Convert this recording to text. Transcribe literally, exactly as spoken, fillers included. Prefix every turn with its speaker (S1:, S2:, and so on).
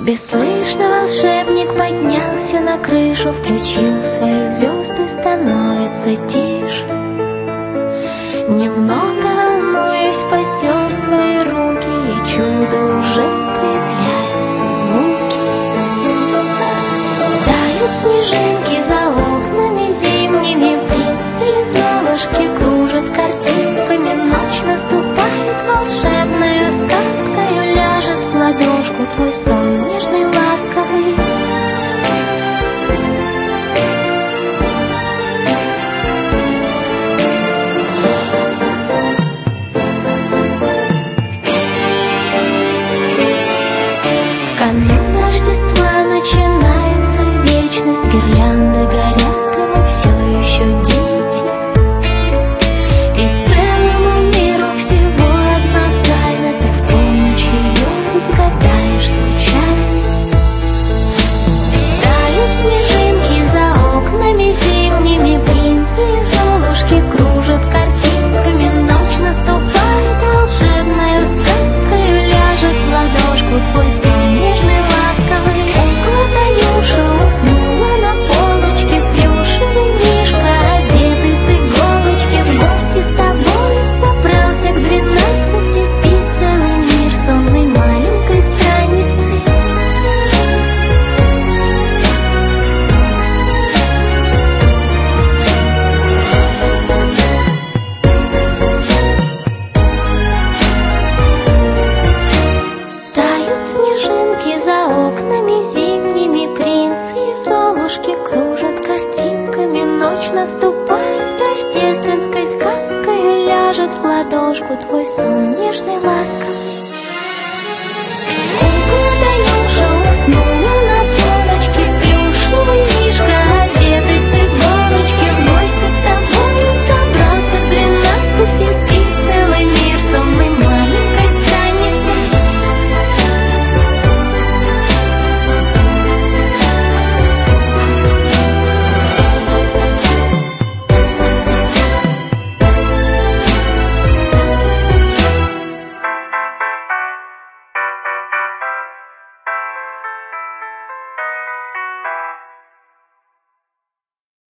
S1: Бесслышно волшебник поднялся на крышу, включил свои звезды, становится тише. Немного волнуюсь, потер свои руки, и чудо уже появляется в звуке. Тают снежинки за окнами зимними, птицы и золушки кружат картинками. Ночь наступает волшебною сказкою, ляжет в ладошку твой сон нежный, ласковый. В канун Рождества начинается вечность, гирлянды горят, и мы все еще дети. И целому миру всего одна тайна, ты в полночь ее изгадаешь случайно. Тают снежинки за окнами зимними, принцы и золушки кружат картинками. Ночь наступает волшебною сказкою, ляжет в ладошку твой сон нежный, ласковый. Кукла Танюша уснула на полочке, плюшевый мишка, одетый с иголочки, в гости с тобой собрался к двенадцати, спит целый мир сонной маленькой странницы. Тают снежинки за окнами зимними, принцы и золушки кружат картинками. Ночь наступает рождественской сказкою, ляжет в ладошку твой сон нежный, ласковый.